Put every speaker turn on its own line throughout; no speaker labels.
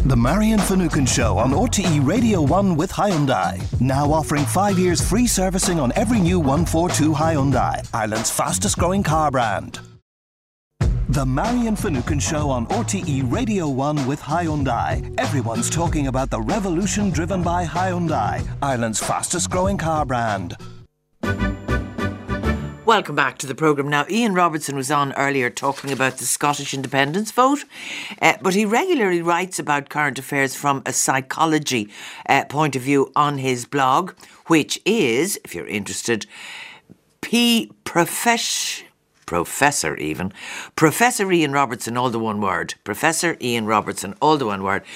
The Marion Finucane Show on RTE Radio 1 with Hyundai. Now offering 5 years free servicing on every new 142 Hyundai, Ireland's fastest growing car brand. The Marion Finucane Show on RTE Radio 1 with Hyundai. Everyone's talking about the revolution driven by Hyundai, Ireland's fastest growing car brand.
Welcome back to the programme. Now, Ian Robertson was on earlier talking about the Scottish independence vote, but he regularly writes about current affairs from a psychology point of view on his blog, which is, if you're interested, Professor Ian Robertson, all the one word, Professor Ian Robertson, all the one word,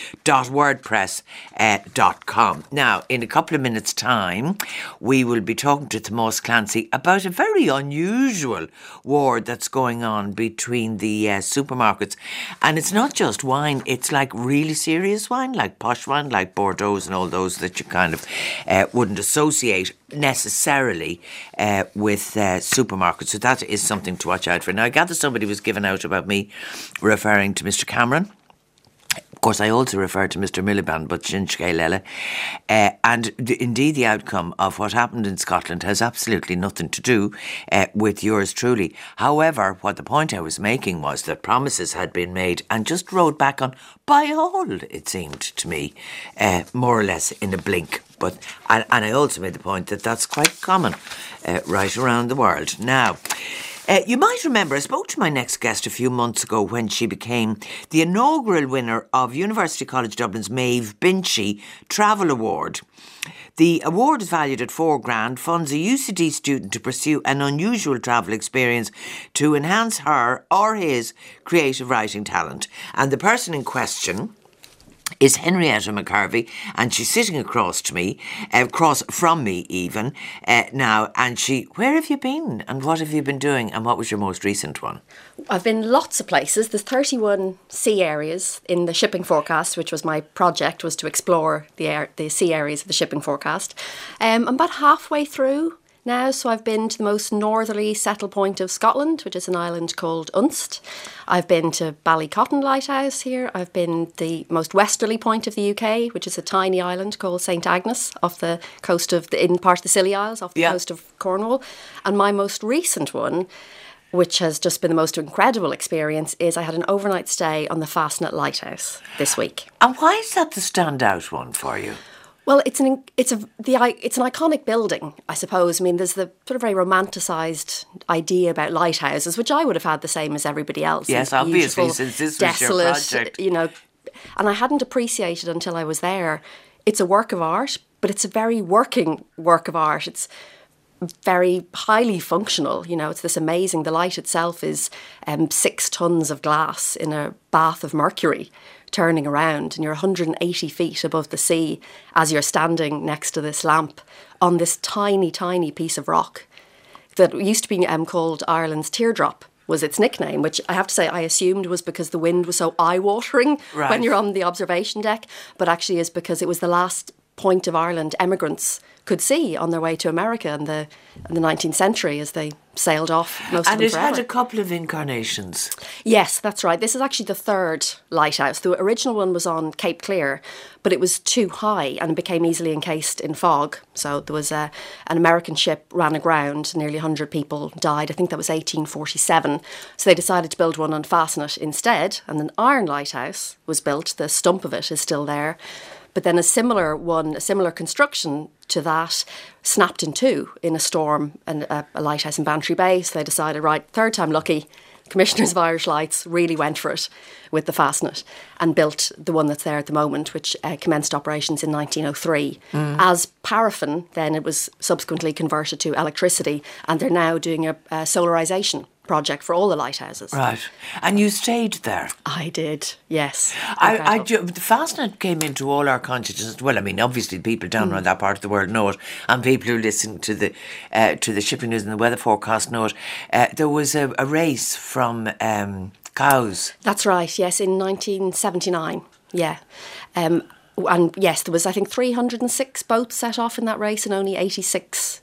.wordpress.com. Now, in a couple of minutes' time, we will be talking to Tomás Clancy about a very unusual war that's going on between the supermarkets. And it's not just wine, it's like really serious wine, like posh wine, like Bordeaux and all those that you kind of wouldn't associate necessarily with supermarkets. So that is something to watch out for. Now, I gather somebody was given out about me referring to Mr. Cameron. Of course, I also referred to Mr. Miliband, but Shinshke Lele. And indeed, the outcome of what happened in Scotland has absolutely nothing to do with yours truly. However, what the point I was making was that promises had been made and just rode back on by all, it seemed to me, more or less in a blink. But and I also made the point that that's quite common right around the world. Now, you might remember I spoke to my next guest a few months ago when she became the inaugural winner of University College Dublin's Maeve Binchy Travel Award. The award is valued at £4,000, funds a UCD student to pursue an unusual travel experience to enhance her or his creative writing talent. And the person in question is Henrietta McCarvey, and she's sitting across from me even now. And where have you been and what have you been doing and what was your most recent one?
I've been lots of places. There's 31 sea areas in the shipping forecast, which was my project, was to explore the sea areas of the shipping forecast. I'm about halfway through now, so I've been to the most northerly settled point of Scotland, which is an island called Unst. I've been to Ballycotton Lighthouse here. I've been the most westerly point of the UK, which is a tiny island called St Agnes off the coast of in part of the Scilly Isles, off the coast of Cornwall. And my most recent one, which has just been the most incredible experience, is I had an overnight stay on the Fastnet Lighthouse this week.
And why is that the standout one for you?
Well, it's an iconic building, I suppose. I mean, there's the sort of very romanticised idea about lighthouses, which I would have had the same as everybody else.
Yes, obviously, since this was your project.
You know, and I hadn't appreciated until I was there. It's a work of art, but it's a very working work of art. It's very highly functional. You know, it's this amazing. The light itself is 6 tons of glass in a bath of mercury, turning around, and you're 180 feet above the sea as you're standing next to this lamp on this tiny, tiny piece of rock that used to be called Ireland's Teardrop, was its nickname, which I have to say I assumed was because the wind was so eye-watering when you're on the observation deck, but actually is because it was the last point of Ireland emigrants could see on their way to America in the 19th century as they sailed off, most of them forever.
And it had a couple of incarnations.
Yes, that's right. This is actually the third lighthouse. The original one was on Cape Clear, but it was too high and became easily encased in fog. So there was an American ship ran aground, nearly 100 people died. I think that was 1847. So they decided to build one on Fastnet instead, and an iron lighthouse was built. The stump of it is still there. But then a similar construction to that snapped in two in a storm, and a lighthouse in Bantry Bay. So they decided, right, third time lucky, Commissioners of Irish Lights really went for it with the Fastnet and built the one that's there at the moment, which commenced operations in 1903. As paraffin, then it was subsequently converted to electricity, and they're now doing a solarisation project for all the lighthouses.
Right. And you stayed there?
I did, yes.
The Fastnet came into all our consciousness. Well, I mean, obviously people down around that part of the world know it, and people who listen to the shipping news and the weather forecast know it. There was a race from Cowes.
That's right, yes, in 1979, yeah. And yes, there was, I think, 306 boats set off in that race and only 86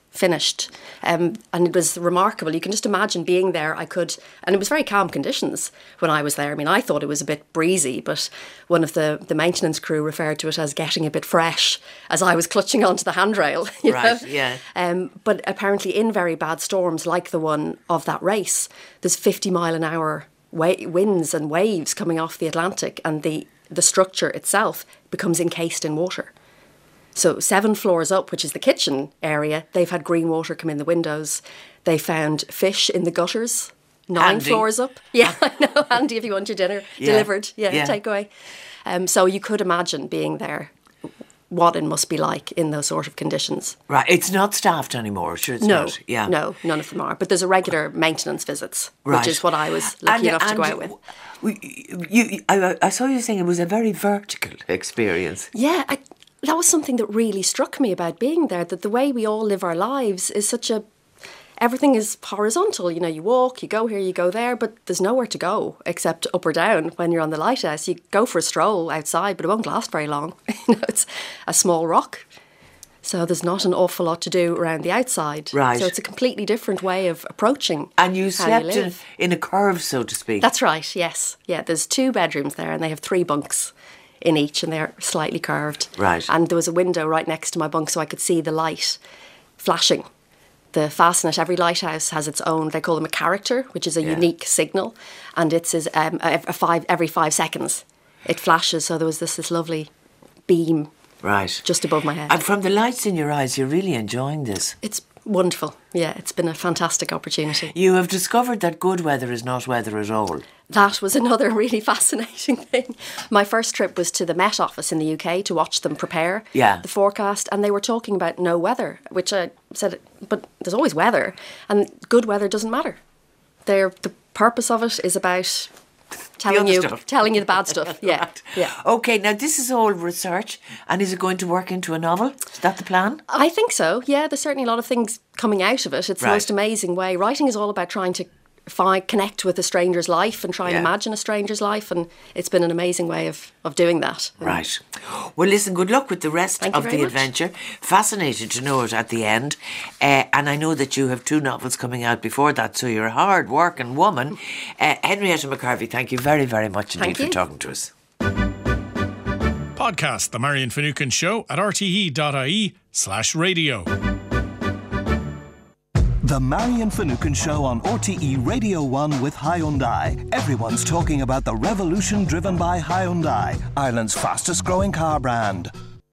finished. And it was remarkable. You can just imagine being there. And it was very calm conditions when I was there. I mean, I thought it was a bit breezy, but one of the maintenance crew referred to it as getting a bit fresh as I was clutching onto the handrail.
Right, yeah.
But apparently in very bad storms like the one of that race, there's 50-mile-an-hour winds and waves coming off the Atlantic, and the structure itself becomes encased in water. So 7 floors up, which is the kitchen area, they've had green water come in the windows. They found fish in the gutters. 9
Handy.
floors up. Yeah, I know. Handy if you want your dinner delivered. Yeah, takeaway. So you could imagine being there, what it must be like in those sort of conditions.
Right. It's not staffed anymore. Sure, it's
No,
not. Yeah.
no, none of them are. But there's a regular maintenance visits,
Right.
which is what I was lucky enough to go out with.
I saw you saying it was a very vertical experience.
Yeah, that was something that really struck me about being there, that the way we all live our lives is everything is horizontal. You walk, you go here, you go there, but there's nowhere to go except up or down when you're on the lighthouse. You go for a stroll outside, but it won't last very long. It's a small rock. So there's not an awful lot to do around the outside.
Right.
So it's a completely different way of approaching
And you
how
slept
live.
in a curve, so to speak.
That's right, yes. Yeah, there's 2 bedrooms there and they have 3 bunks in each, and they're slightly curved.
Right.
And there was a window right next to my bunk so I could see the light flashing. The Fastnet, every lighthouse has its own, they call them a character, which is a unique signal, and it's every 5 seconds. It flashes, so there was this lovely beam
Right.
just above my head.
And from the lights in your eyes, you're really enjoying this.
It's wonderful. Yeah, it's been a fantastic opportunity.
You have discovered that good weather is not weather at all.
That was another really fascinating thing. My first trip was to the Met Office in the UK to watch them prepare the forecast, and they were talking about no weather, which I said, but there's always weather, and good weather doesn't matter. The purpose of it is about telling you the bad stuff. Yeah,
Right.
yeah.
Okay, now this is all research, and is it going to work into a novel? Is that the plan?
I think so. Yeah, there's certainly a lot of things coming out of it. It's the
Right.
most amazing way. Writing is all about trying to connect with a stranger's life and try and imagine a stranger's life, and it's been an amazing way of doing that.
Right. Well, listen, good luck with the rest
Thank you
of
very
the
much.
adventure. Fascinated to know it at the end. And I know that you have 2 novels coming out before that, so you're a hard-working woman. Henrietta McCarvey, thank you very, very much indeed for talking to us.
Podcast The Marion Finucane Show at rte.ie/radio.
The Marion Finucane Show on RTE Radio 1 with Hyundai. Everyone's talking about the revolution driven by Hyundai, Ireland's fastest growing car brand.